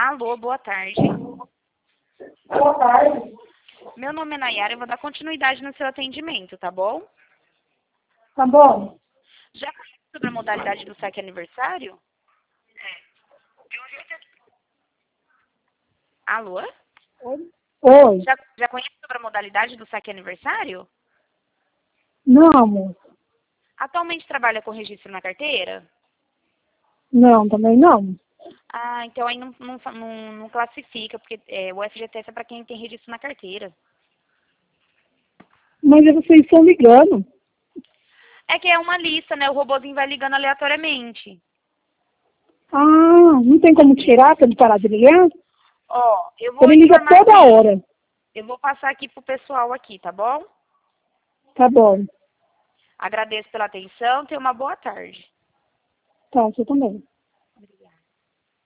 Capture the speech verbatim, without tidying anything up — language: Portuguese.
Alô, boa tarde. Boa tarde. Meu nome é Nayara, eu vou dar continuidade no seu atendimento, tá bom? Tá bom? Já conhece sobre a modalidade do saque aniversário? Alô? Oi? Oi. Já, já conhece sobre a modalidade do saque aniversário? Não, moça. Atualmente trabalha com registro na carteira? Não, também não. Ah, então aí não, não, não, não classifica, porque é, o F G T S é para quem tem registro na carteira. Mas vocês estão ligando. É que é uma lista, né? O robozinho vai ligando aleatoriamente. Ah, não tem como tirar pra ele parar de ligar? Ó, eu vou Ele liga informar toda aqui. hora. Eu vou passar aqui pro pessoal aqui, tá bom? Tá bom. Agradeço pela atenção, tenha uma boa tarde. Tá, você também.